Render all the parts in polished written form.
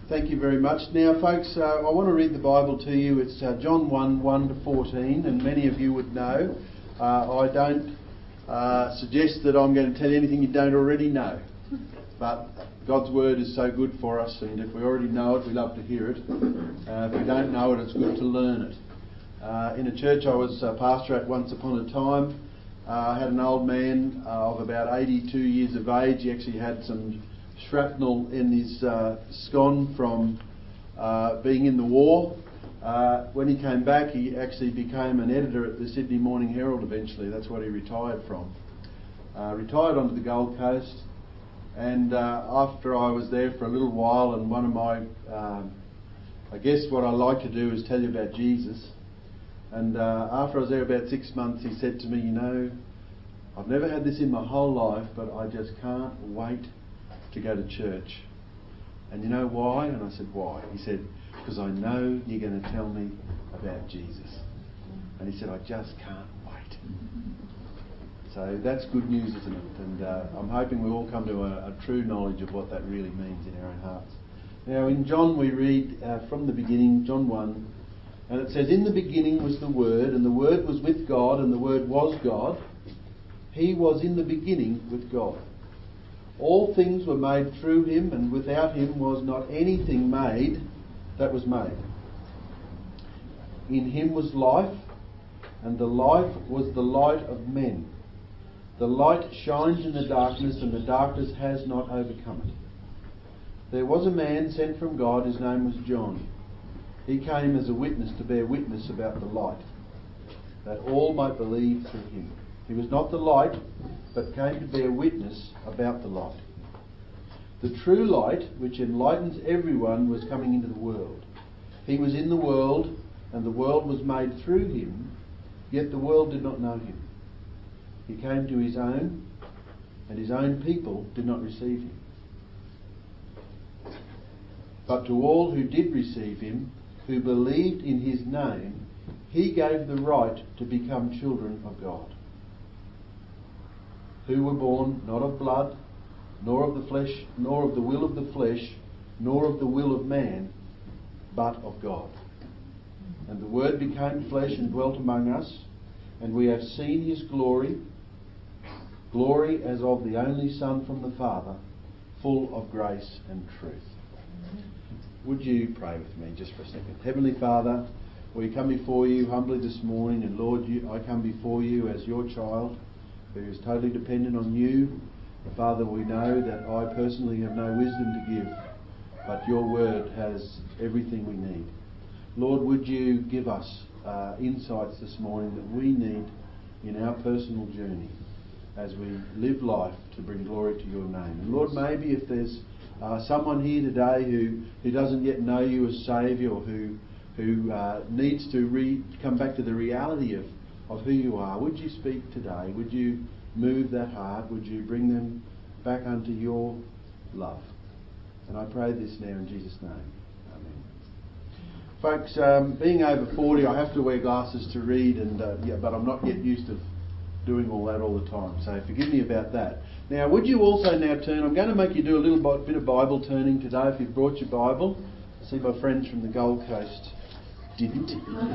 Thank you very much. Now, folks, I want to read the Bible to you. It's John 1:1-14, and many of you would know. I don't suggest that I'm going to tell you anything you don't already know. But God's Word is so good for us, and if we already know it, we love to hear it. If we don't know it, it's good to learn it. In a church I was a pastor at once upon a time, I had an old man of about 82 years of age. He actually had some shrapnel in his scon from being in the war. When he came back, he actually became an editor at the Sydney Morning Herald eventually. That's what he retired from. Retired onto the Gold Coast, and after I was there for a little while, and one of my, I guess what I like to do is tell you about Jesus. And after I was there about 6 months, he said to me, you know, I've never had this in my whole life, but I just can't wait to go to church. And you know why? And I said, why? He said, because I know you're going to tell me about Jesus. And he said, I just can't wait. So that's good news, isn't it? And I'm hoping we all come to a true knowledge of what that really means in our own hearts. Now in John we read from the beginning, John 1, and it says, in the beginning was the Word, and the Word was with God, and the Word was God. He was in the beginning with God. All things were made through him, and without him was not anything made that was made. In him was life, and the life was the light of men. The light shines in the darkness, and the darkness has not overcome it. There was a man sent from God, his name was John. He came as a witness to bear witness about the light, that all might believe through him. He was not the light, but came to bear witness about the light. The true light, which enlightens everyone, was coming into the world. He was in the world, and the world was made through him, yet the world did not know him. He came to his own, and his own people did not receive him. But to all who did receive him, who believed in his name, he gave the right to become children of God, who were born not of blood, nor of the flesh, nor of the will of the flesh, nor of the will of man, but of God. And the Word became flesh and dwelt among us, and we have seen his glory, glory as of the only Son from the Father, full of grace and truth. Would you pray with me just for a second? Heavenly Father, we come before you humbly this morning, and Lord, I come before you as your child, who is totally dependent on you. Father, we know that I personally have no wisdom to give, but your word has everything we need. Lord, would you give us insights this morning that we need in our personal journey as we live life to bring glory to your name. And Lord, maybe if there's someone here today who doesn't yet know you as Saviour, or who needs to come back to the reality of who you are, would you speak today? Would you move that heart? Would you bring them back unto your love? And I pray this now in Jesus' name. Amen. Folks, being over 40, I have to wear glasses to read, but I'm not yet used to doing all that all the time. So forgive me about that. Now, would you also now turn? I'm going to make you do a little bit of Bible turning today if you've brought your Bible. I see my friends from the Gold Coast didn't.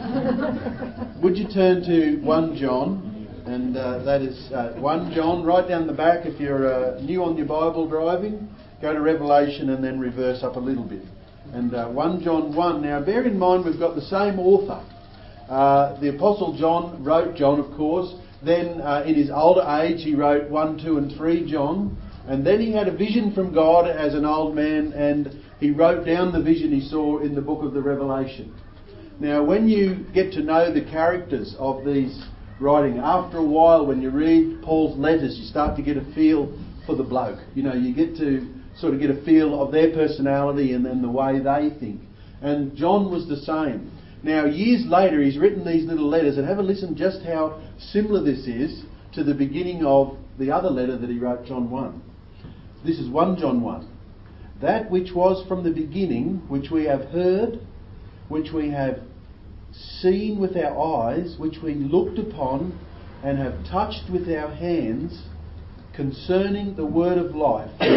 Would you turn to 1 John? And that is 1 John, right down the back. If you're new on your Bible driving, go to Revelation and then reverse up a little bit. And 1 John 1. Now, bear in mind we've got the same author. The Apostle John wrote John, of course. Then in his older age he wrote 1, 2 and 3 John. And then he had a vision from God as an old man, and he wrote down the vision he saw in the book of the Revelation. Now, when you get to know the characters of these writing, after a while when you read Paul's letters, you start to get a feel for the bloke. You know, you get to sort of get a feel of their personality and then the way they think. And John was the same. Now, years later, he's written these little letters, and have a listen just how similar this is to the beginning of the other letter that he wrote, John 1. This is 1 John 1. That which was from the beginning, which we have heard, which we have seen with our eyes, which we looked upon and have touched with our hands, concerning the word of life.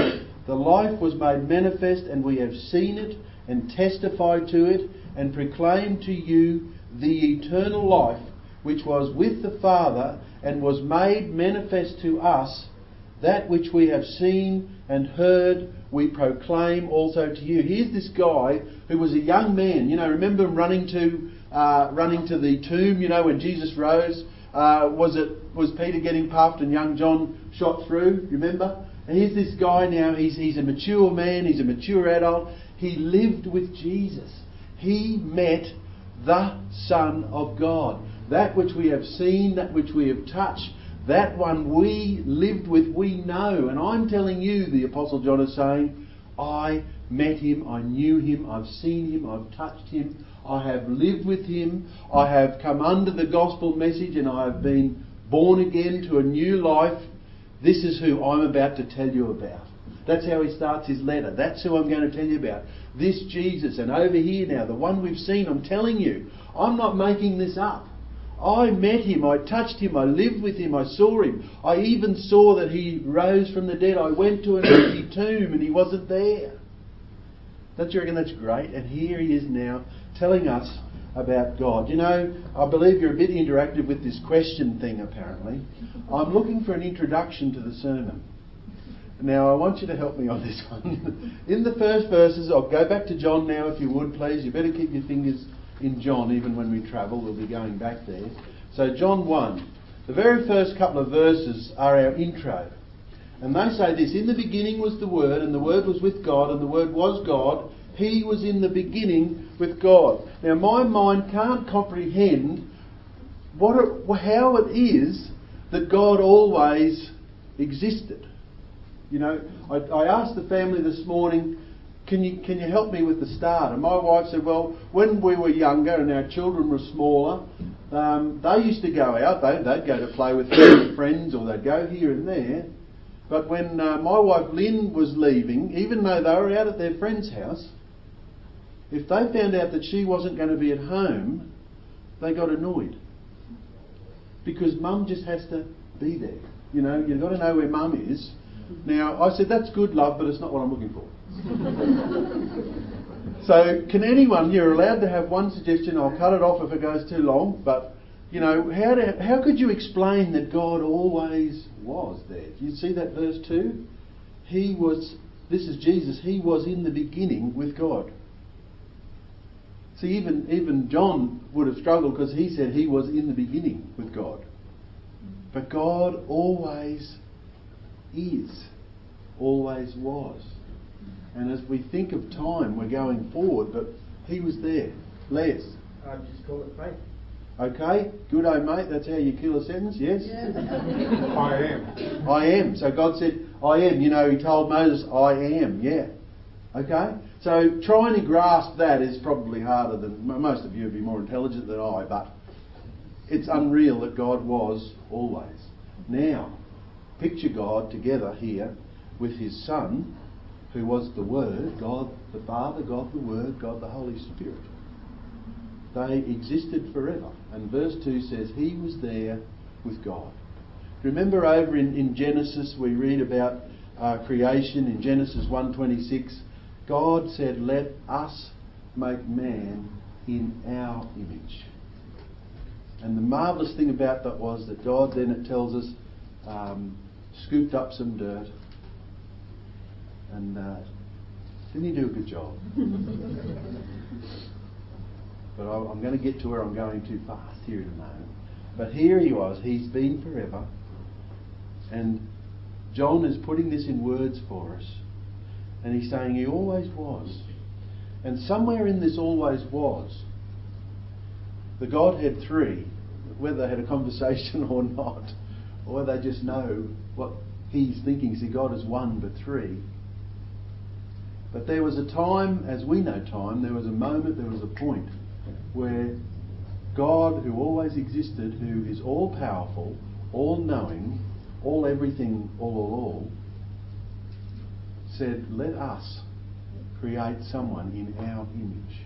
The life was made manifest, and we have seen it and testified to it and proclaimed to you the eternal life which was with the Father and was made manifest to us. That which we have seen and heard we proclaim also to you. Here's this guy who was a young man. Remember him running to the tomb, when Jesus rose? Was Peter getting puffed and young John shot through? Remember? And here's this guy now. He's a mature man. He's a mature adult. He lived with Jesus. He met the Son of God. That which we have seen, that which we have touched, that one we lived with, we know. And I'm telling you, the Apostle John is saying, I met him, I knew him, I've seen him, I've touched him, I have lived with him, I have come under the gospel message, and I have been born again to a new life. This is who I'm about to tell you about. That's how he starts his letter. That's who I'm going to tell you about. This Jesus. And over here now, the one we've seen, I'm telling you, I'm not making this up. I met him, I touched him, I lived with him, I saw him. I even saw that he rose from the dead. I went to an empty tomb and he wasn't there. Don't you reckon that's great? And here he is now telling us about God. I believe you're a bit interactive with this question thing apparently. I'm looking for an introduction to the sermon. Now I want you to help me on this one. In the first verses, I'll go back to John now if you would please. You better keep your fingers in John even when we travel. We'll be going back there. So John 1. The very first couple of verses are our intro. And they say this: in the beginning was the Word, and the Word was with God, and the Word was God. He was in the beginning with God. Now my mind can't comprehend how it is that God always existed. I asked the family this morning, can you help me with the start? And my wife said, well, when we were younger and our children were smaller, they used to go out. They'd go to play with friends, or they'd go here and there. But when my wife Lynn was leaving, even though they were out at their friend's house, if they found out that she wasn't going to be at home, they got annoyed. Because Mum just has to be there. You've got to know where Mum is. Now, I said, that's good, love, but it's not what I'm looking for. So, can anyone, you're allowed to have one suggestion, I'll cut it off if it goes too long, but, how could you explain that God always was there? Do you see that verse 2? This is Jesus, he was in the beginning with God. See, even John would have struggled because he said he was in the beginning with God. But God always is, always was. And as we think of time, we're going forward, but he was there. Les? I'd just call it faith. Okay, good, mate. That's how you kill a sentence, yes? Yeah. I am. I am. So God said, I am. He told Moses, I am. Yeah. Okay? So trying to grasp that is probably harder than... Most of you would be more intelligent than I, but it's unreal that God was always. Now, picture God together here with his Son, who was the Word, God the Father, God the Word, God the Holy Spirit. They existed forever. And verse 2 says he was there with God. Remember over in Genesis we read about creation in Genesis 1:26. God said, let us make man in our image. And the marvellous thing about that was that God then, it tells us, scooped up some dirt. And didn't he do a good job? But I'm going to get to where I'm going too fast here in a moment. But here he was. He's been forever. And John is putting this in words for us. And he's saying he always was. And somewhere in this always was, the Godhead three, whether they had a conversation or not, or they just know what he's thinking. See, God is one but three. But there was a time, as we know time, there was a moment, there was a point where God, who always existed, who is all-powerful, all-knowing, all-everything, all, said, let us create someone in our image.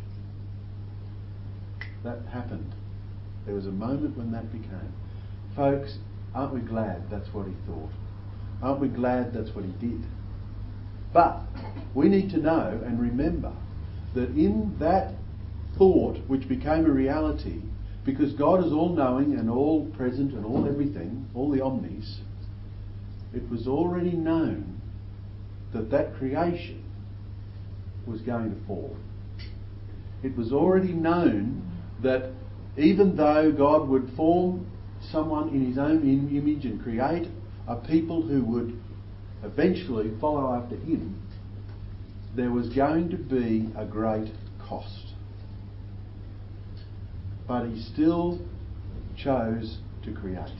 That happened. There was a moment when that became. Folks, aren't we glad that's what he thought? Aren't we glad that's what he did? But we need to know and remember that in that thought which became a reality, because God is all-knowing and all-present and all everything, all the omnis, it was already known that that creation was going to fall. It was already known that even though God would form someone in his own image and create a people who would eventually follow after him, there was going to be a great cost. But he still chose to create.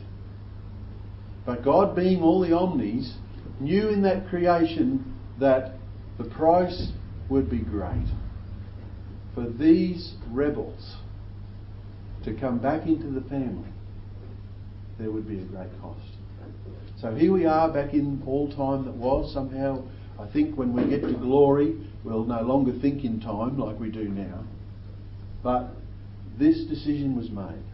But God, being all the omnis, knew in that creation that the price would be great. For these rebels to come back into the family, there would be a great cost. So here we are back in all time that was. Somehow, I think when we get to glory, we'll no longer think in time like we do now. But this decision was made.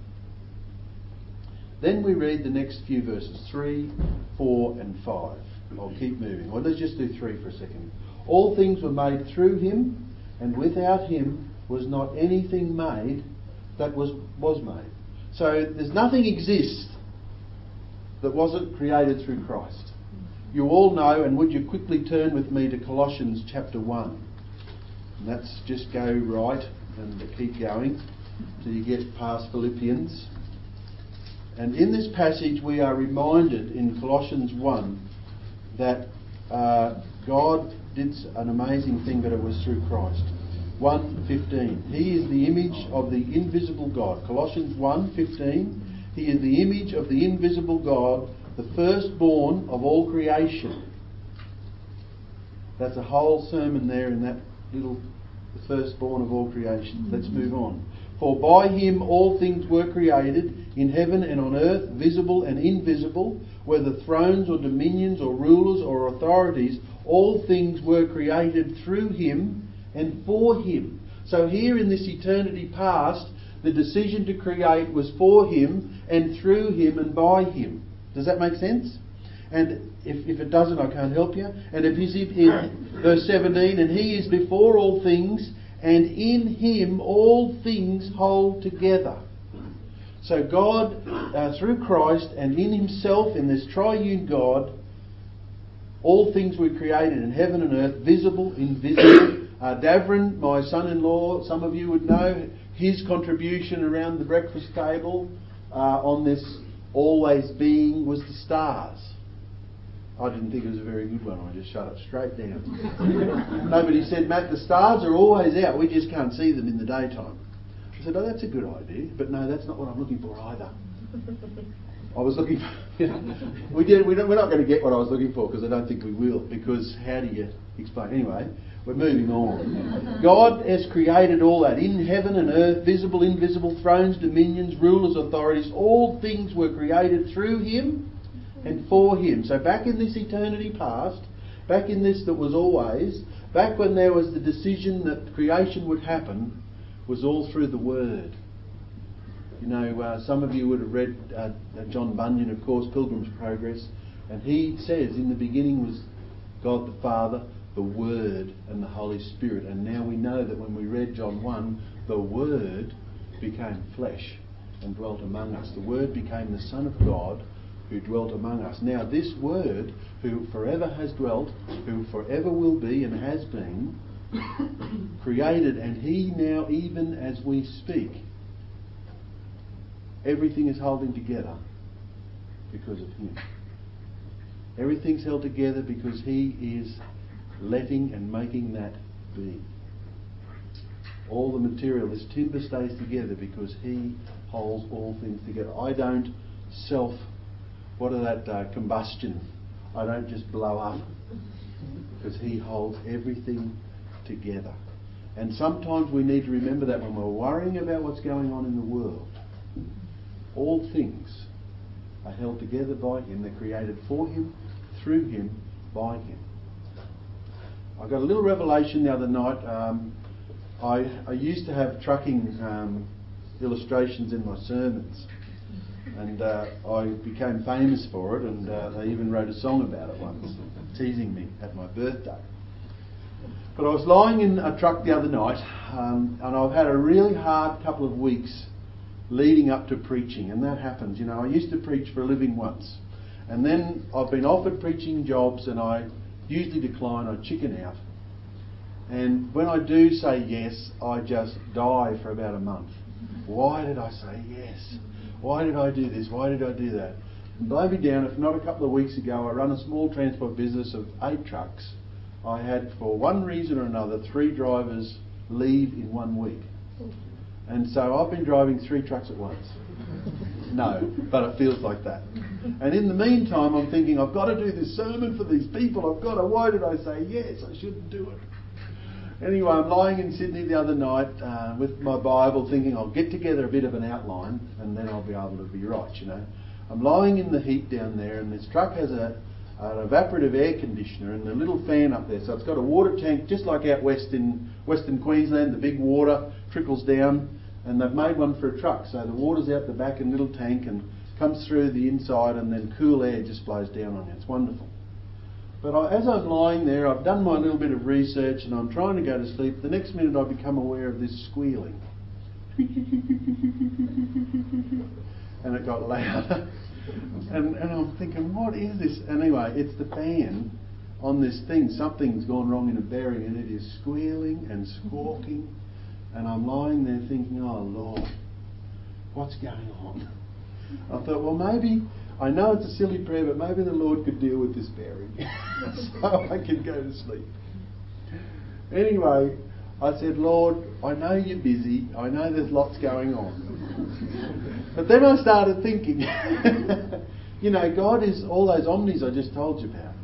Then we read the next few verses, 3, 4 and 5. I'll keep moving. Well, let's just do 3 for a second. All things were made through him, and without him was not anything made that was made. So there's nothing exists that wasn't created through Christ. You all know, and would you quickly turn with me to Colossians chapter 1. And that's just go right and keep going till you get past Philippians. And in this passage we are reminded in Colossians 1 that God did an amazing thing, but it was through Christ. 1:15. He is the image of the invisible God. Colossians 1:15. He is the image of the invisible God, the firstborn of all creation. That's a whole sermon there in that little, the firstborn of all creation. Let's move on. For by him all things were created, in heaven and on earth, visible and invisible, whether thrones or dominions or rulers or authorities, all things were created through him and for him. So here in this eternity past, the decision to create was for him and through him and by him. Does that make sense? And if it doesn't, I can't help you. And if he's in verse 17, and he is before all things, and in him all things hold together. So God, through Christ and in himself, in this triune God, all things were created in heaven and earth, visible, invisible. Davrin, my son-in-law, some of you would know his contribution around the breakfast table on this always being was the stars. I didn't think it was a very good one. I just shut it straight down. Nobody said, Matt, the stars are always out. We just can't see them in the daytime. I said, oh, that's a good idea. But no, that's not what I'm looking for either. I was looking for... We're not going to get what I was looking for, because I don't think we will. Because how do you explain? Anyway, we're moving on. God has created all that. In heaven and earth, visible, invisible, thrones, dominions, rulers, authorities. All things were created through him and for him. So back in this eternity past, back in this that was always, back when there was the decision that creation would happen, was all through the Word. You know, some of you would have read John Bunyan, of course, Pilgrim's Progress, and he says, in the beginning was God the Father, the Word and the Holy Spirit. And now we know that when we read John 1, the Word became flesh and dwelt among us. The Word became the Son of God who dwelt among us. Now this Word, who forever has dwelt, who forever will be and has been, created, and he now, even as we speak, everything is holding together because of him. Everything's held together because he is letting and making that be. All the material, this timber stays together because he holds all things together. I don't combustion. I don't just blow up, because he holds everything together. And sometimes we need to remember that when we're worrying about what's going on in the world. All things are held together by him. They're created for him, through him, by him. I got a little revelation the other night. I used to have trucking illustrations in my sermons, and I became famous for it, and they even wrote a song about it once, teasing me at my birthday. But I was lying in a truck the other night, and I've had a really hard couple of weeks leading up to preaching, and that happens. You know, I used to preach for a living once, and then I've been offered preaching jobs, and I usually decline, I chicken out. And when I do say yes, I just die for about a month. Why did I say yes? Why did I do this? Why did I do that? And blow me down, if not a couple of weeks ago, I run a small transport business of 8 trucks. I had, for one reason or another, 3 drivers leave in 1 week. And so I've been driving 3 trucks at once. No, but it feels like that. And in the meantime, I'm thinking, I've got to do this sermon for these people. Why did I say yes? I shouldn't do it. Anyway, I'm lying in Sydney the other night with my Bible, thinking I'll get together a bit of an outline and then I'll be able to be right, you know. I'm lying in the heat down there, and this truck has an evaporative air conditioner and a little fan up there. So it's got a water tank, just like out west in Western Queensland. The big water trickles down, and they've made one for a truck. So the water's out the back in a little tank and comes through the inside, and then cool air just blows down on you. It's wonderful. But as I'm lying there, I've done my little bit of research and I'm trying to go to sleep. The next minute I become aware of this squealing. And it got louder. And I'm thinking, what is this? Anyway, it's the fan on this thing. Something's gone wrong in a bearing, and it is squealing and squawking. And I'm lying there thinking, oh Lord, what's going on? I thought, well, maybe, I know it's a silly prayer, but maybe the Lord could deal with this bearing so I can go to sleep. Anyway, I said, Lord, I know you're busy. I know there's lots going on. But then I started thinking, you know, God is all those omnis I just told you about.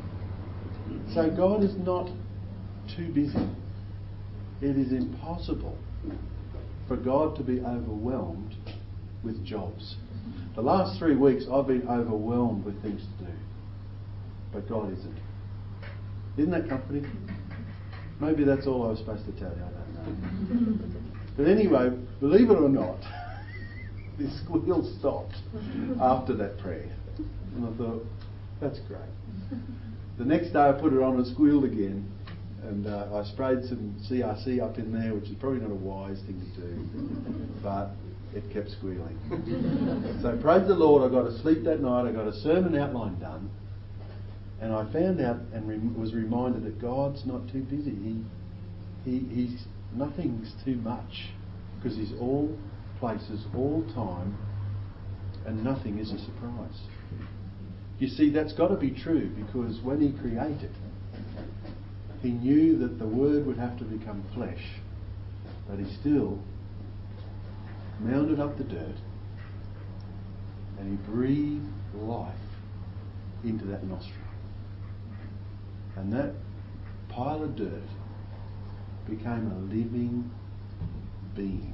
So God is not too busy. It is impossible for God to be overwhelmed with jobs. The last 3 weeks I've been overwhelmed with things to do. But God isn't. Isn't that comforting? Maybe that's all I was supposed to tell you, I don't know. But anyway, believe it or not, this squeal stopped after that prayer. And I thought, that's great. The next day I put it on and squealed again. And I sprayed some CRC up in there, which is probably not a wise thing to do. But it kept squealing. So praise the Lord, I got to sleep that night. I got a sermon outline done. And I found out and was reminded that God's not too busy. He's nothing's too much, because He's all places, all time, and nothing is a surprise. You see, that's got to be true, because when He created, He knew that the Word would have to become flesh, but He still mounded up the dirt and He breathed life into that nostril. And that pile of dirt became a living being.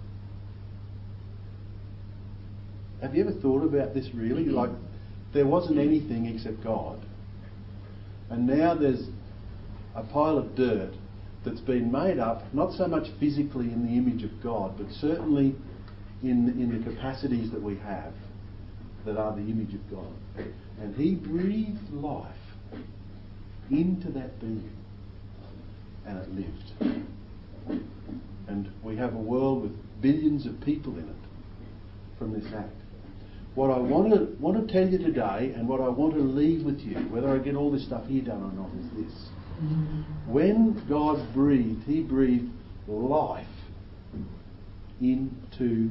Have you ever thought about this really? Like, there wasn't anything except God. And now there's a pile of dirt that's been made up, not so much physically in the image of God, but certainly in the capacities that we have that are the image of God. And He breathed life into that being, and it lived. And we have a world with billions of people in it from this act. What I want to tell you today, and what I want to leave with you, whether I get all this stuff here done or not, is this. When God breathed, He breathed life into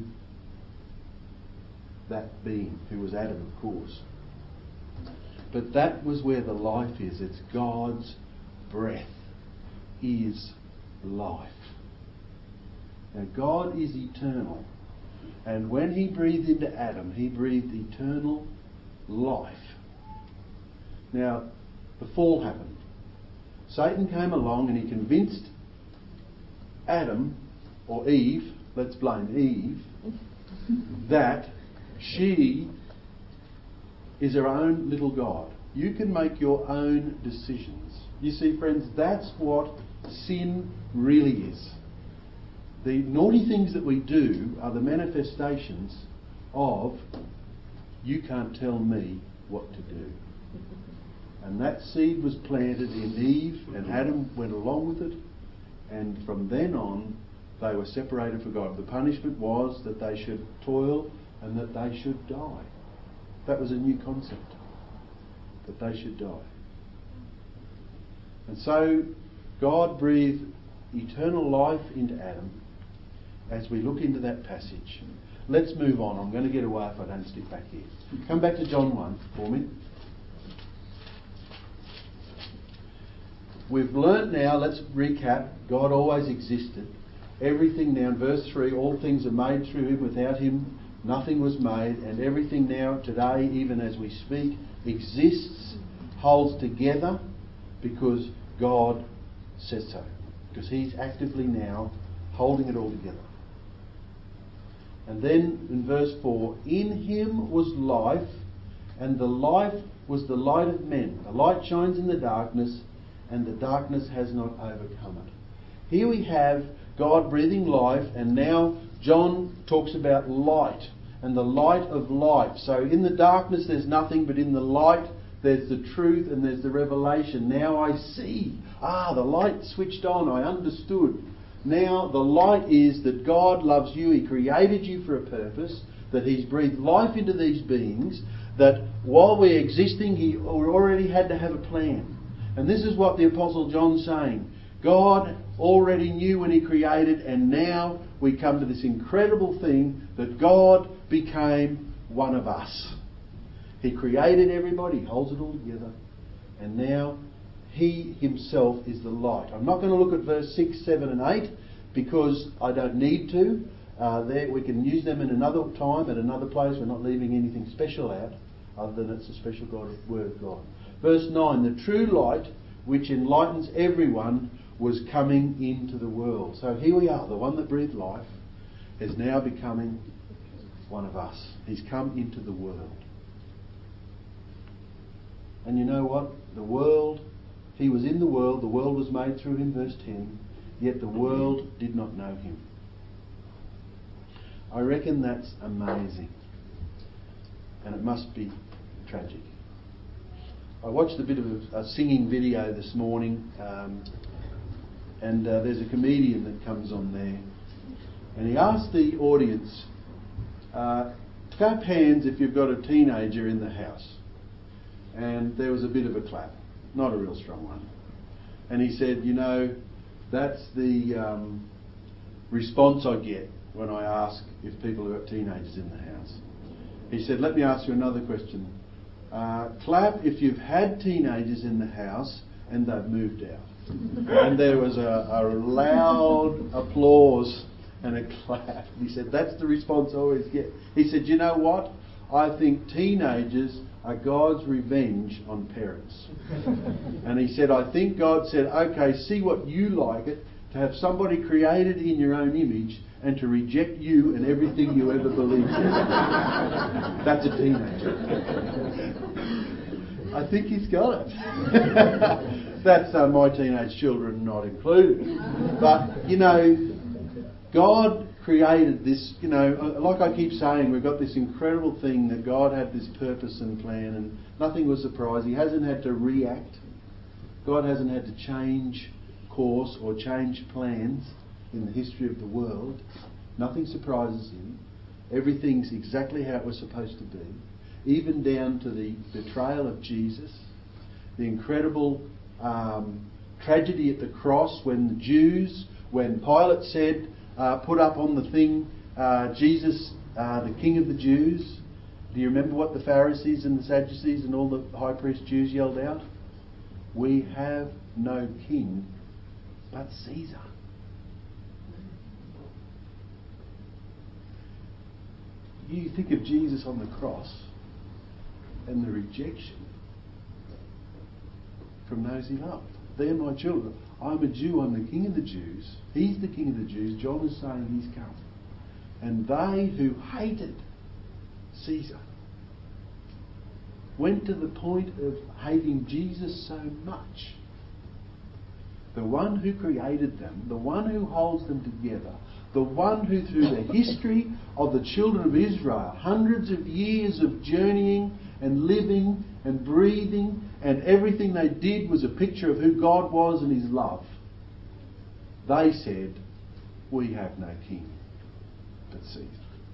that being, who was Adam, of course. But that was where the life is. It's God's breath is life. Now, God is eternal. And when He breathed into Adam, He breathed eternal life. Now, the fall happened. Satan came along and he convinced Adam, or Eve, let's blame Eve, that she is her own little God. You can make your own decisions. You see, friends, that's what sin really is. The naughty things that we do are the manifestations of, you can't tell me what to do. And that seed was planted in Eve, and Adam went along with it. And from then on, they were separated from God. The punishment was that they should toil and that they should die. That was a new concept, that they should die. And so God breathed eternal life into Adam as we look into that passage. Let's move on. I'm going to get away if I don't stick back here. Come back to John 1 for me. We've learnt now, let's recap, God always existed. Everything now in verse 3, all things are made through him. Without him nothing was made. And everything now today, even as we speak, exists, holds together because God says so. Because he's actively now holding it all together. And then in verse 4, in him was life, and the life was the light of men. The light shines in the darkness, and the darkness has not overcome it. Here we have God breathing life, and now John talks about light and the light of life. So in the darkness there's nothing, but in the light there's the truth and there's the revelation. Now I see. The light switched on. I understood. Now the light is that God loves you. He created you for a purpose, that he's breathed life into these beings, that while we're existing he already had to have a plan. And this is what the Apostle John's saying. God already knew when he created, and now we come to this incredible thing that God became one of us. He created everybody, he holds it all together, and now he himself is the light. I'm not going to look at verse 6, 7 and 8 because I don't need to. There we can use them in another time, at another place. We're not leaving anything special out other than it's a special word of God. Verse 9, the true light which enlightens everyone was coming into the world. So here we are, the one that breathed life is now becoming one of us. He's come into the world. And you know what? The world, he was in the world was made through him, verse 10, yet the world did not know him. I reckon that's amazing. And it must be tragic. I watched a bit of a singing video this morning, and there's a comedian that comes on there, and he asked the audience, clap hands if you've got a teenager in the house. And there was a bit of a clap, not a real strong one. And he said, you know, that's the response I get when I ask if people have got teenagers in the house. He said, let me ask you another question. Clap if you've had teenagers in the house and they've moved out. And there was a loud applause and a clap. He said, that's the response I always get. He said, you know what? I think teenagers are God's revenge on parents. And he said, I think God said, okay, see what you like it, to have somebody created in your own image and to reject you and everything you ever believed in. That's a teenager. I think he's got it. That's my teenage children not included. But, you know, God created this, you know, like I keep saying, we've got this incredible thing that God had this purpose and plan, and nothing was surprised. He hasn't had to react. God hasn't had to change course or change plans in the history of the world. Nothing surprises him. Everything's exactly how it was supposed to be, even down to the betrayal of Jesus, the incredible tragedy at the cross when Pilate said, put up on the thing, Jesus, the King of the Jews. Do you remember what the Pharisees and the Sadducees and all the high priest Jews yelled out? We have no king but Caesar. You think of Jesus on the cross and the rejection from those he loved. They're my children. I'm a Jew, I'm the King of the Jews. He's the King of the Jews. John is saying he's come. And they who hated Caesar went to the point of hating Jesus so much. The one who created them, the one who holds them together, the one who through the history of the children of Israel, hundreds of years of journeying and living and breathing, and everything they did was a picture of who God was and His love, they said, "We have no king but Caesar."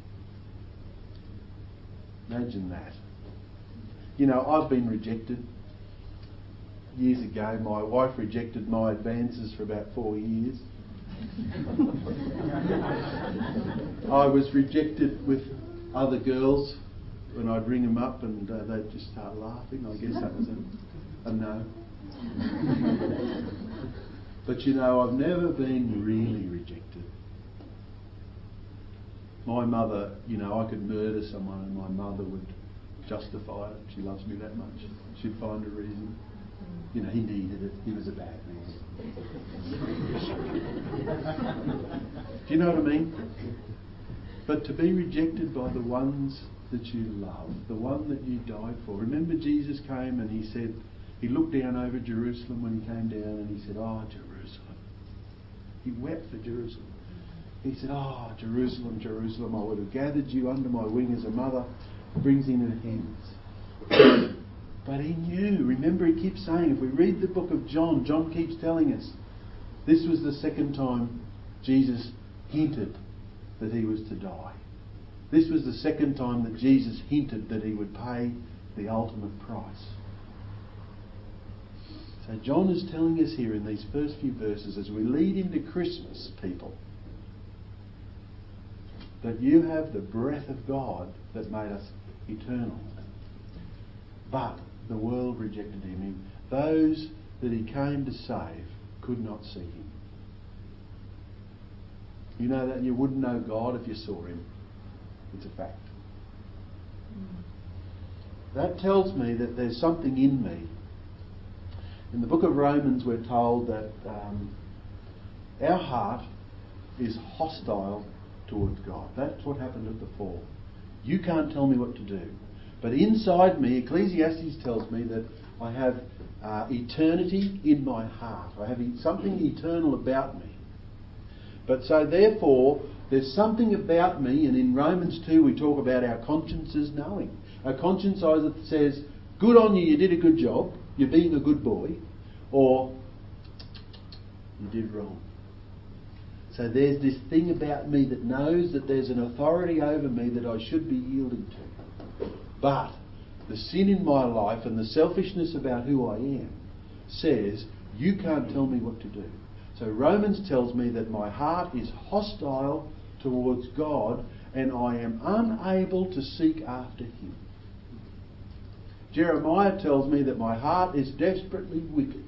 Imagine that. You know, I've been rejected. Years ago, my wife rejected my advances for about 4 years. I was rejected with other girls when I'd ring them up and they'd just start laughing. I guess that was a no. But you know, I've never been really rejected. My mother, you know, I could murder someone and my mother would justify it. She loves me that much. She'd find a reason. You know, he needed it. He was a bad man. Do you know what I mean? But to be rejected by the ones that you love, the one that you died for. Remember, Jesus came and He said, He looked down over Jerusalem when He came down and He said, "Oh, Jerusalem." He wept for Jerusalem. He said, "Oh, Jerusalem, Jerusalem, I would have gathered you under my wing as a mother brings in her hens." But He knew. Remember, He keeps saying, if we read the book of John, John keeps telling us, this was the second time Jesus hinted that He was to die. This was the second time that Jesus hinted that He would pay the ultimate price. So John is telling us here in these first few verses, as we lead into Christmas, people, that you have the breath of God that made us eternal. But the world rejected Him. Those that He came to save could not see Him. You know that you wouldn't know God if you saw Him. It's a fact. That tells me that there's something in me. In the book of Romans we're told that our heart is hostile towards God. That's what happened at the fall. You can't tell me what to do. But inside me, Ecclesiastes tells me that I have eternity in my heart. I have something eternal about me. But so therefore, there's something about me, and in Romans 2 we talk about our consciences knowing. Our conscience either says, "Good on you, you did a good job, you're being a good boy," or "You did wrong." So there's this thing about me that knows that there's an authority over me that I should be yielding to. But the sin in my life and the selfishness about who I am says, you can't tell me what to do. So Romans tells me that my heart is hostile towards God and I am unable to seek after Him. Jeremiah tells me that my heart is desperately wicked.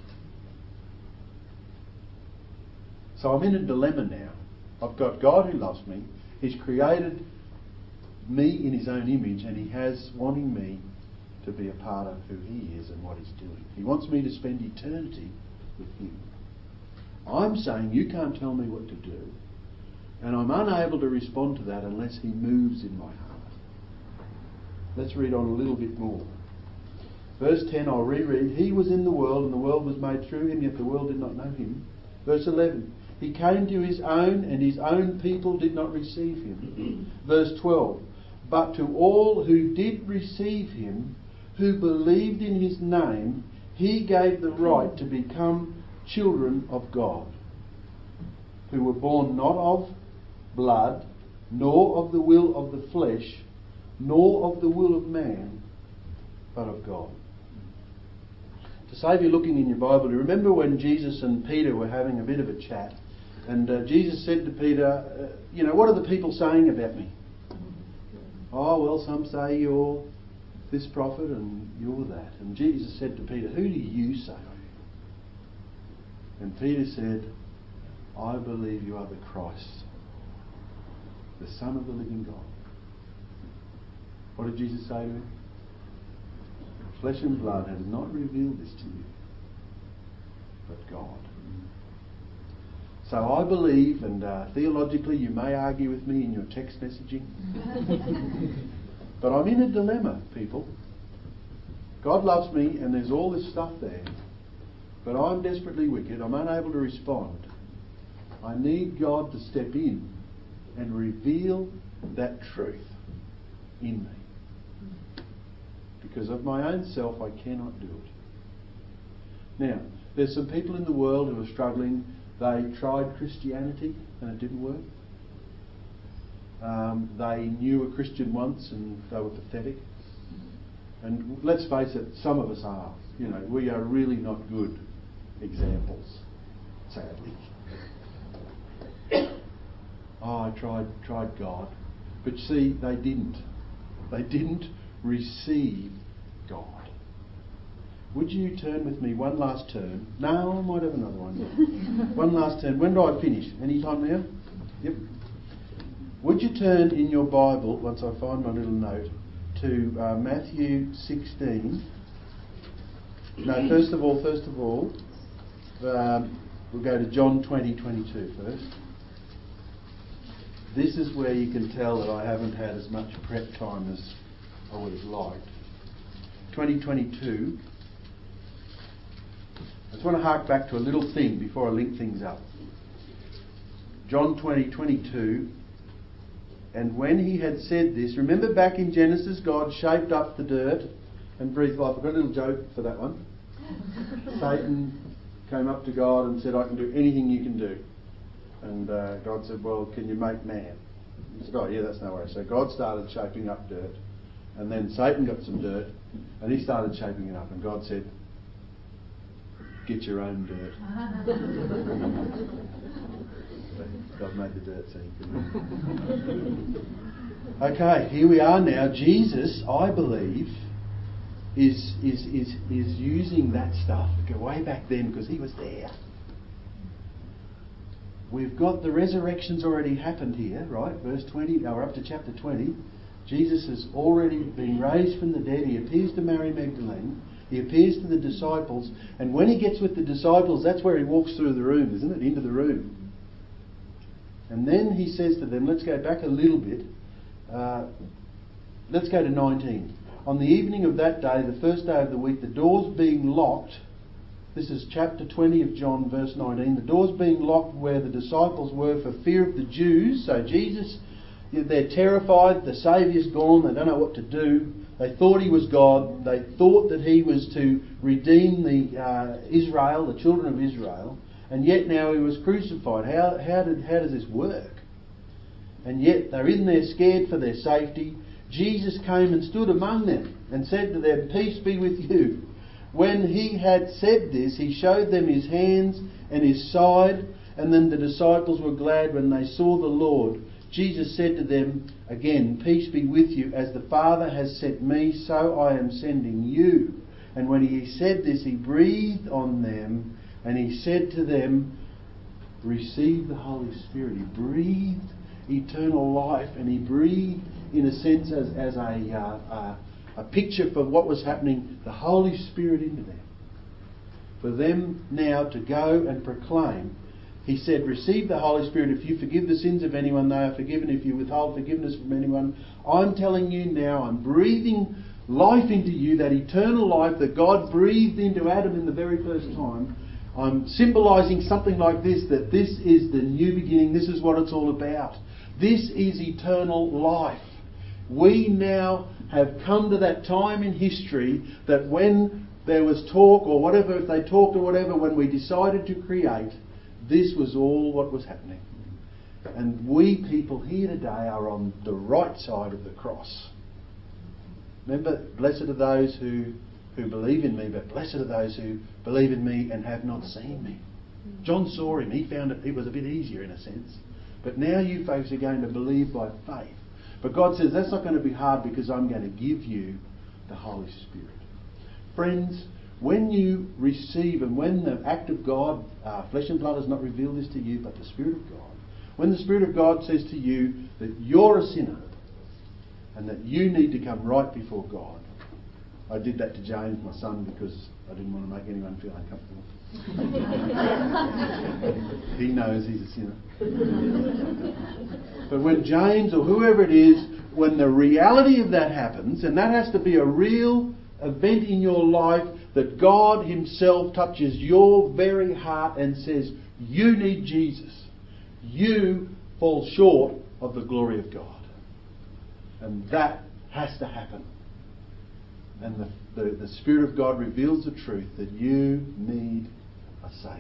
So I'm in a dilemma now. I've got God who loves me. He's created me in His own image and He has wanting me to be a part of who He is and what He's doing. He wants me to spend eternity with Him. I'm saying you can't tell me what to do, and I'm unable to respond to that unless He moves in my heart. Let's read on a little bit more. Verse 10, I'll reread. He was in the world and the world was made through Him, yet the world did not know Him. Verse 11, He came to His own and His own people did not receive Him. Verse 12, but to all who did receive Him, who believed in His name, He gave the right to become children of God, who were born not of blood, nor of the will of the flesh, nor of the will of man, but of God. To save you looking in your Bible, you remember when Jesus and Peter were having a bit of a chat, and Jesus said to Peter, what are the people saying about me? Oh, well, some say you're this prophet and you're that. And Jesus said to Peter, who do you say I am? And Peter said, I believe you are the Christ, the Son of the living God. What did Jesus say to him? Flesh and blood has not revealed this to you, but God. So I believe, and theologically you may argue with me in your text messaging, but I'm in a dilemma, people. God loves me and there's all this stuff there, but I'm desperately wicked. I'm unable to respond. I need God to step in and reveal that truth in me. because of my own self I cannot do it. Now, there's some people in the world who are struggling. They tried Christianity and it didn't work. They knew a Christian once and they were pathetic. And let's face it, some of us are. You know, we are really not good examples, sadly. I tried God. But see, they didn't. They didn't receive God. Would you turn with me one last turn? No, I might have another one. One last turn. When do I finish? Any time now? Yep. Would you turn in your Bible, once I find my little note, to Matthew 16. No, first of all, we'll go to John 20:22 first. This is where you can tell that I haven't had as much prep time as I would have liked. 20:22. I just want to hark back to a little thing before I link things up. John 20:22. And when he had said this, remember back in Genesis, God shaped up the dirt and breathed life. I've got a little joke for that one. Satan came up to God and said, I can do anything you can do. And God said, well, can you make man? He said, oh yeah, that's no worry. So God started shaping up dirt. And then Satan got some dirt and he started shaping it up. And God said, get your own dirt. God made the dirt so he could. Okay, here we are now. Jesus, I believe, is using that stuff. Go way back then because he was there. We've got the resurrection's already happened here, right? Verse 20, now we're up to chapter 20. Jesus has already been raised from the dead. He appears to Mary Magdalene. He appears to the disciples. And when he gets with the disciples, that's where he walks through the room, isn't it? Into the room. And then he says to them, let's go back a little bit. Let's go to 19. On the evening of that day, the first day of the week, the doors being locked. This is chapter 20 of John, verse 19. The doors being locked where the disciples were for fear of the Jews. So Jesus, they're terrified. The Saviour's gone. They don't know what to do. They thought he was God. They thought that he was to redeem the Israel, the children of Israel. And yet now he was crucified. How does this work? And yet they're in there scared for their safety. Jesus came and stood among them and said to them, peace be with you. When he had said this, he showed them his hands and his side. And then the disciples were glad when they saw the Lord. Jesus said to them again, peace be with you. As the Father has sent me, so I am sending you. And when he said this, he breathed on them. And he said to them, receive the Holy Spirit. He breathed eternal life, and he breathed, in a sense, as a picture for what was happening, the Holy Spirit into them. For them now to go and proclaim. He said, receive the Holy Spirit. If you forgive the sins of anyone, they are forgiven. If you withhold forgiveness from anyone, I'm telling you now, I'm breathing life into you, that eternal life that God breathed into Adam in the very first time. I'm symbolising something like this, that this is the new beginning. This is what it's all about. This is eternal life. We now have come to that time in history that when there was talk or whatever, if they talked or whatever, when we decided to create, this was all what was happening. And we people here today are on the right side of the cross. Remember, blessed are those who believe in me, but blessed are those who believe in me and have not seen me. John saw him. He found it was a bit easier in a sense. But now you folks are going to believe by faith. But God says that's not going to be hard because I'm going to give you the Holy Spirit. Friends, when you receive and when the act of God, flesh and blood has not revealed this to you, but the Spirit of God. When the Spirit of God says to you that you're a sinner and that you need to come right before God. I did that to James, my son, because I didn't want to make anyone feel uncomfortable. He knows he's a sinner. But when James or whoever it is, when the reality of that happens, and that has to be a real event in your life, that God himself touches your very heart and says, you need Jesus. You fall short of the glory of God. And that has to happen. And the Spirit of God reveals the truth that you need a Saviour.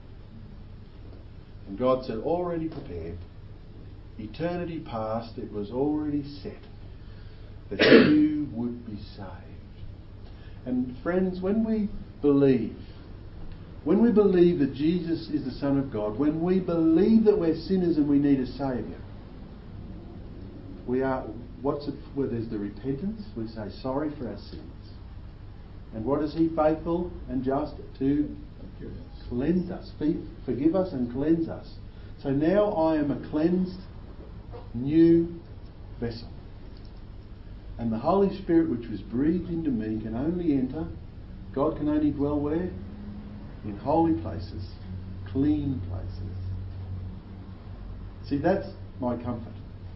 And God said, already prepared, eternity past, it was already set that you would be saved. And friends, when we believe that Jesus is the Son of God, when we believe that we're sinners and we need a Saviour, where there's the repentance, we say sorry for our sins. And what is He faithful and just to cleanse us, forgive us and cleanse us. So now I am a cleansed, new vessel. And the Holy Spirit which was breathed into me can only enter, God can only dwell where? In holy places, clean places. See, that's my comfort.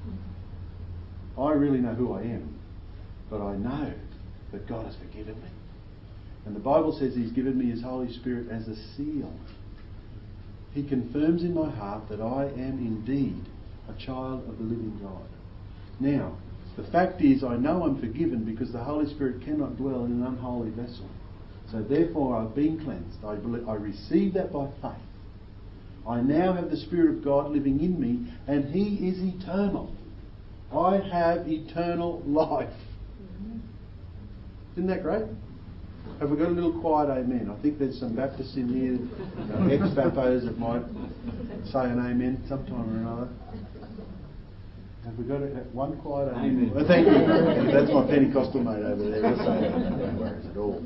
I really know who I am, but I know that God has forgiven me. And the Bible says He's given me His Holy Spirit as a seal. He confirms in my heart that I am indeed a child of the living God. Now, the fact is, I know I'm forgiven because the Holy Spirit cannot dwell in an unholy vessel. So therefore I've been cleansed. I received that by faith. I now have the Spirit of God living in me, and He is eternal. I have eternal life. Isn't that great? Have we got a little quiet amen? I think there's some Baptists in here, ex-Bappos that might say an amen sometime or another. Have we got one quiet amen? Well, thank you. That's my Pentecostal mate over there. We'll say that. No worries at all.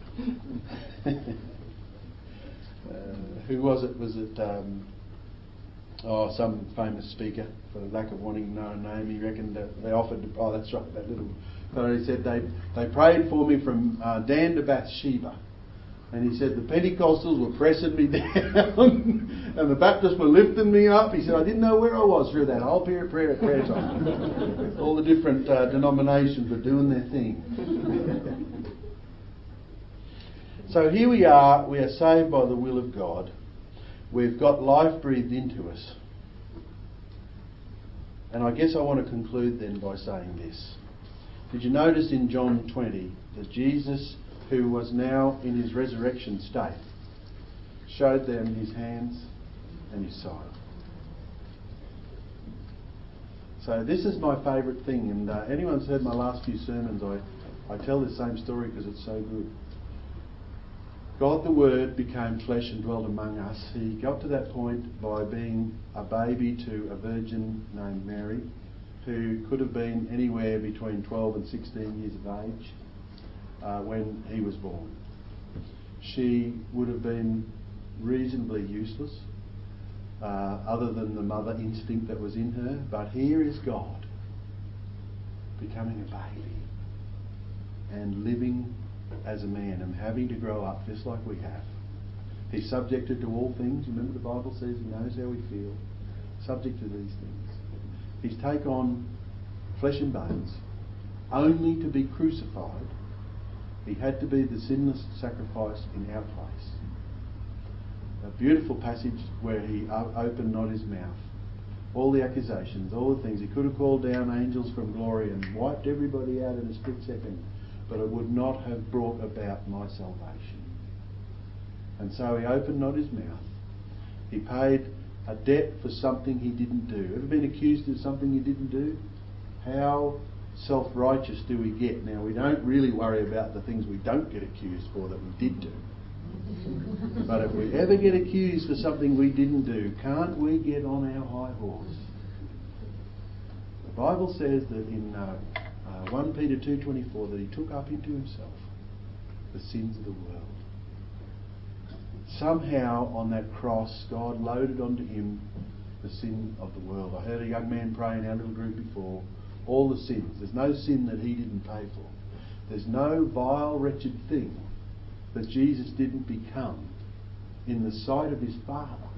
Who was it? Was it some famous speaker, for the lack of wanting to know a name? He reckoned that they offered to, that's right, that little fellow. He said they prayed for me from Dan to Bathsheba. And he said the Pentecostals were pressing me down and the Baptists were lifting me up. He said I didn't know where I was through that whole prayer time. All the different denominations were doing their thing. So here we are saved by the will of God. We've got life breathed into us. And I guess I want to conclude then by saying this. Did you notice in John 20 that Jesus, who was now in His resurrection state, showed them His hands and His side? So this is my favourite thing, and anyone's heard my last few sermons, I tell this same story because it's so good. God the Word became flesh and dwelt among us. He got to that point by being a baby to a virgin named Mary, who could have been anywhere between 12 and 16 years of age when He was born. She would have been reasonably useless, other than the mother instinct that was in her. But here is God becoming a baby and living as a man and having to grow up just like we have. He's subjected to all things. Remember the Bible says He knows how we feel. Subject to these things. He's taken on flesh and bones only to be crucified. He had to be the sinless sacrifice in our place. A beautiful passage where He opened not His mouth. All the accusations, all the things. He could have called down angels from glory and wiped everybody out in a split second, but it would not have brought about my salvation. And so He opened not His mouth. He paid a debt for something He didn't do. Ever been accused of something you didn't do? How self-righteous do we get? Now, we don't really worry about the things we don't get accused for that we did do. But if we ever get accused for something we didn't do, can't we get on our high horse? The Bible says that in 1 Peter 2:24 that He took up into Himself the sins of the world. Somehow on that cross God loaded onto Him the sin of the world. I heard a young man pray in our little group before, all the sins. There's no sin that He didn't pay for. There's no vile, wretched thing that Jesus didn't become in the sight of His Father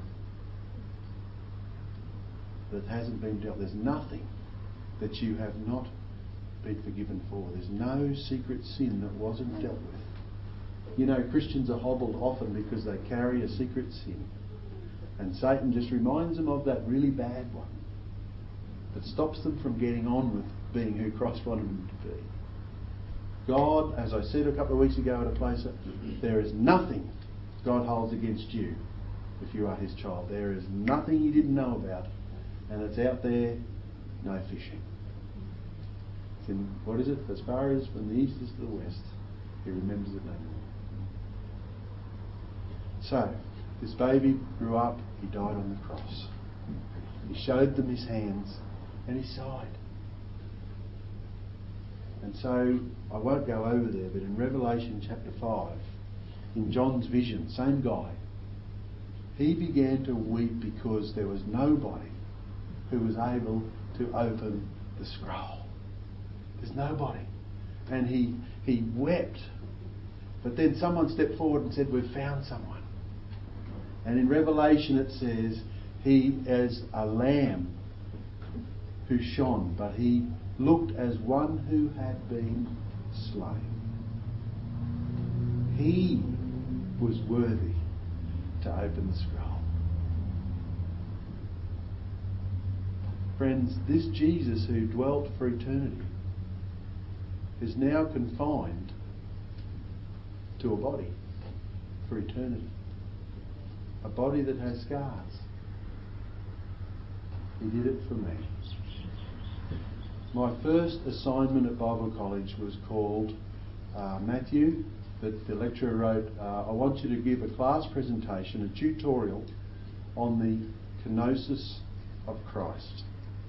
that hasn't been dealt. There's nothing that you have not been forgiven for. There's no secret sin that wasn't dealt with. You know, Christians are hobbled often because they carry a secret sin. And Satan just reminds them of that really bad one that stops them from getting on with being who Christ wanted them to be. God, as I said a couple of weeks ago at a place, there is nothing God holds against you if you are His child. There is nothing He didn't know about, and it's out there, no fishing. It's in, what is it? As far as from the east is to the west, He remembers it no more. So, this baby grew up, He died on the cross. He showed them His hands, and He sighed. And so, I won't go over there, but in Revelation chapter 5, in John's vision, same guy, he began to weep because there was nobody who was able to open the scroll. There's nobody. And he wept. But then someone stepped forward and said, we've found someone. And in Revelation it says, he as a lamb who shone, but he looked as one who had been slain. He was worthy to open the scroll. Friends, this Jesus who dwelt for eternity is now confined to a body for eternity. A body that has scars. He did it for me. My first assignment at Bible college was called Matthew, that the lecturer wrote, I want you to give a class presentation, a tutorial on the kenosis of Christ.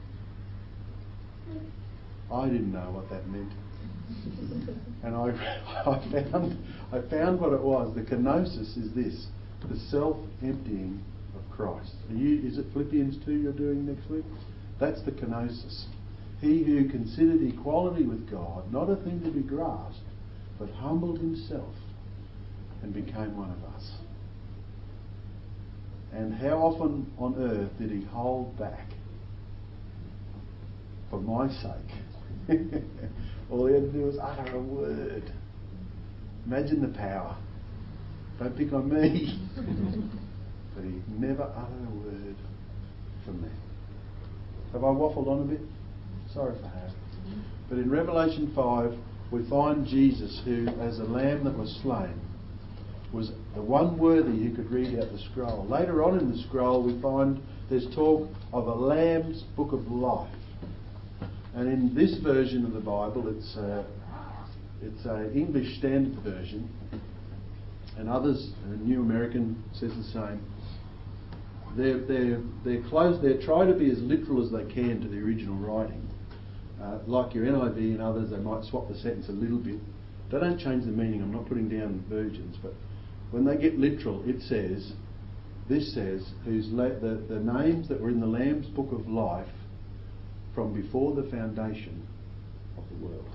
I didn't know what that meant. And I found what it was. The kenosis is this, the self-emptying of Christ. Is it Philippians 2 you're doing next week? That's the kenosis. He who considered equality with God not a thing to be grasped, but humbled himself and became one of us. And how often on earth did he hold back for my sake? All he had to do was utter a word. Imagine the power. Don't pick on me. But he never uttered a word for me. Have I waffled on a bit? Sorry if I have. But in Revelation 5, we find Jesus who, as a lamb that was slain, was the one worthy who could read out the scroll. Later on in the scroll, we find there's talk of a lamb's book of life. And in this version of the Bible, it's an English Standard Version, and others, New American says the same. They're close. They try to be as literal as they can to the original writing. Like your NIV and others, they might swap the sentence a little bit. They don't change the meaning. I'm not putting down versions, but when they get literal, it says, this says, the names that were in the Lamb's Book of Life from before the foundation of the world.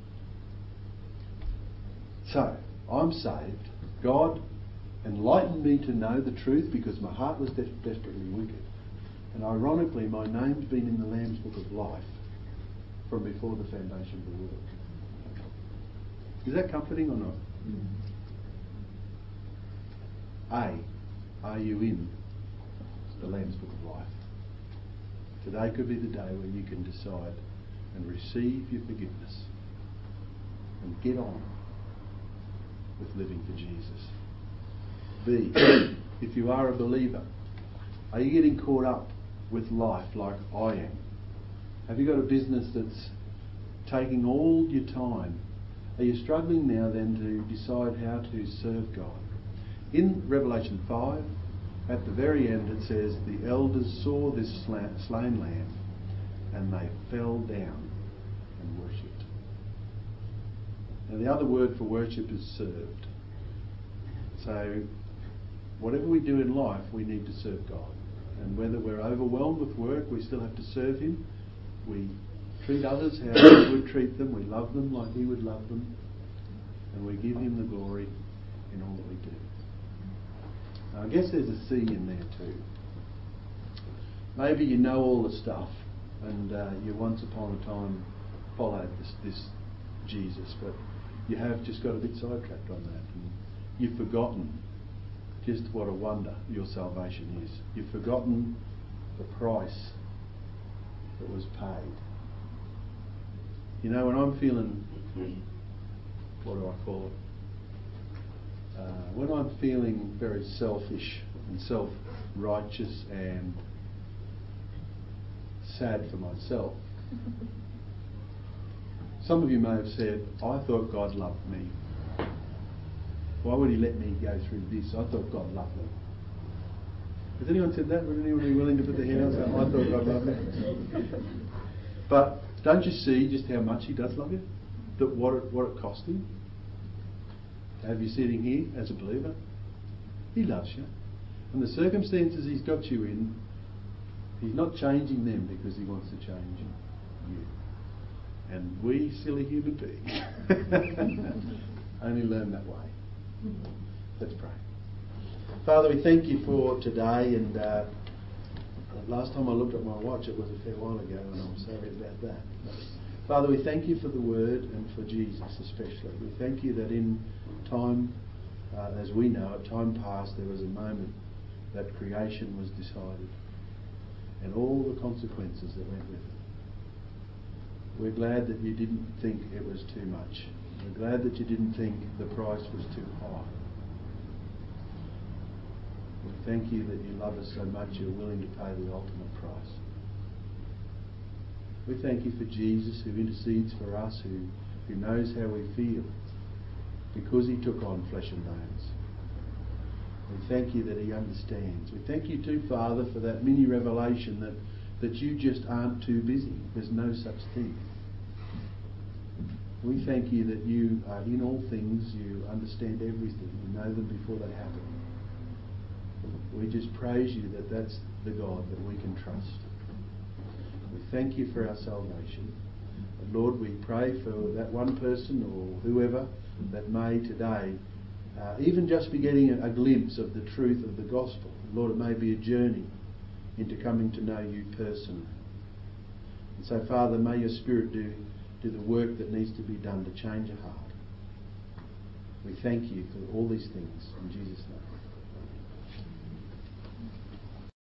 So, I'm saved. God enlightened me to know the truth because my heart was desperately wicked. And ironically, my name's been in the Lamb's Book of Life from before the foundation of the world. Is that comforting or not? Are you in the Lamb's Book of Life? Today could be the day when you can decide and receive your forgiveness and get on with living for Jesus. B, if you are a believer, are you getting caught up with life like I am? Have you got a business that's taking all your time? Are you struggling now then to decide how to serve God? In Revelation 5, at the very end it says, the elders saw this slain lamb and they fell down and worshipped. Now the other word for worship is served. So whatever we do in life, we need to serve God. And whether we're overwhelmed with work, we still have to serve Him. We treat others how He would treat them. We love them like He would love them. And we give Him the glory in all that we do. Now, I guess there's a C in there too. Maybe you know all the stuff and you once upon a time followed this Jesus, but you have just got a bit sidetracked on that. And you've forgotten just what a wonder your salvation is. You've forgotten the price that was paid. You know, when I'm feeling what do I call it? When I'm feeling very selfish and self-righteous and sad for myself. Some of you may have said, I thought God loved me. Why would he let me go through this? I thought God loved me. Has anyone said that? Would anyone be willing to put their hand up and say, I thought God loved me? But don't you see just how much he does love you? That what it cost him? To have you sitting here as a believer? He loves you. And the circumstances he's got you in, he's not changing them because he wants to change you. And we silly human beings only learn that way. Let's pray. Father, we thank you for today, and last time I looked at my watch it was a fair while ago, and I'm sorry about that. But Father, we thank you for the Word and for Jesus especially. We thank you that in time, as we know, at time past there was a moment that creation was decided and all the consequences that went with it. We're glad that you didn't think it was too much. We're glad that you didn't think the price was too high. We thank you that you love us so much you're willing to pay the ultimate price. We thank you for Jesus who intercedes for us, who knows how we feel because he took on flesh and bones. We thank you that he understands. We thank you too, Father, for that mini revelation that you just aren't too busy. There's no such thing. We thank you that you are in all things, you understand everything, you know them before they happen. We just praise you that that's the God that we can trust. We thank you for our salvation. And Lord, we pray for that one person or whoever that may today even just be getting a glimpse of the truth of the gospel. Lord, it may be a journey into coming to know you personally. And so, Father, may your Spirit do the work that needs to be done to change a heart. We thank you for all these things. In Jesus'